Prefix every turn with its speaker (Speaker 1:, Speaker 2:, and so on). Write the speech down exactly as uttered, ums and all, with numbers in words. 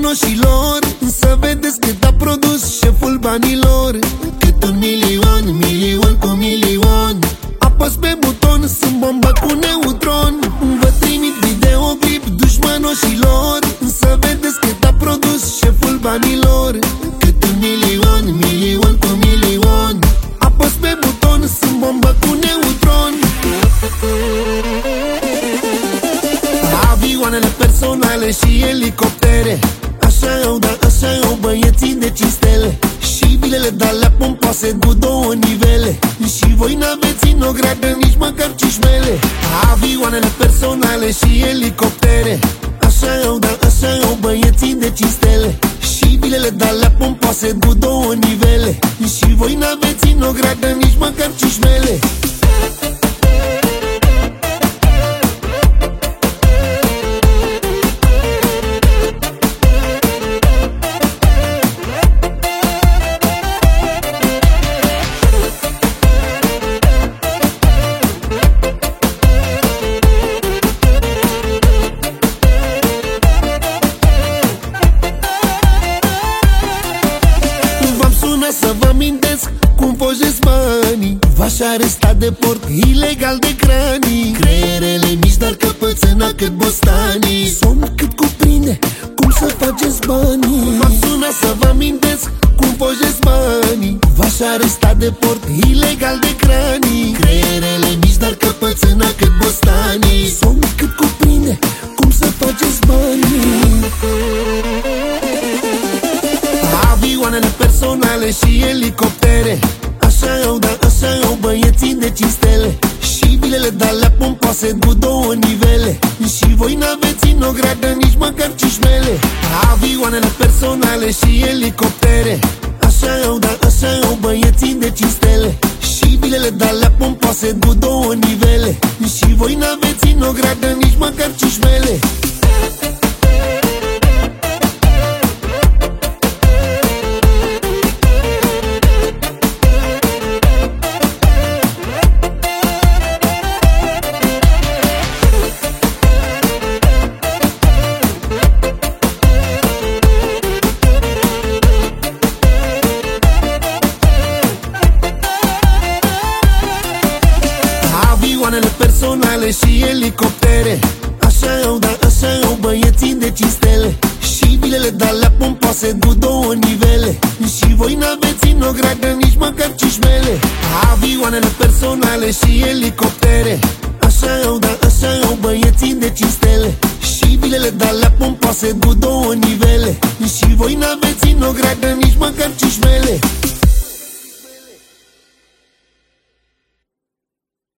Speaker 1: dușmanoșilor, să vedeți cât a produs șeful banilor. Cât un milion, milion cu milion. Apăs pe buton, sunt bomba cu neutron. Vă trimit videoclip dușmanoșilor, să vedeți cât a produs șeful banilor. Cât un milion, milion cu milion. Apăs pe buton, sunt bomba cu neutron. Avioanele personale și elicoptere, așa au, da, așa au băieții de cinci stele. Și bilele de-alea pompoase cu două nivele. Și voi n-aveți în ogradă nici măcar cișmele. Avioanele personale și elicoptere, așa au, da, așa au băieții de cinci stele. Și bilele de-alea pompoase cu două nivele. Și voi n-aveți în ogradă nici măcar cișmele. Să vă amintesc cum fojesc banii. V-aș aresta de port ilegal de cranii. Creierele mici, dar căpățâna cât bostanii. Somn cât cuprinde, cum să faceți banii. M-am sunat să vă amintesc cum fojesc banii. V-aș aresta de port ilegal de cranii. Creierele mici, dar căpățâna cât bostanii. Somn cât cuprinde, cum să faceți banii. Avioanele personale și elicoptere, așa au, da, așa au băieții de cinci stele. Și bilele de-alea pompoase cu două nivele. Și voi n-aveți în ogradă nici măcar cișmele. Avioanele personale și elicoptere, așa au, da, așa au băieții de cinci stele. Și bilele de-alea pompoase cu două nivele. Și voi n-aveți în ogradă nici măcar cișmele. Avioanele personale și elicoptere, așa au, da, așa au băieții de cinci stele. Și bilele de-alea pompoase cu două nivele. Și voi n-aveți în ogradă nici măcar cișmele. Avioanele personale și elicoptere, așa au, da, așa au băieții de cinci stele. Și bilele de-alea pompoase cu două nivele. Și voi n-aveți în ogradă nici măcar cișmele.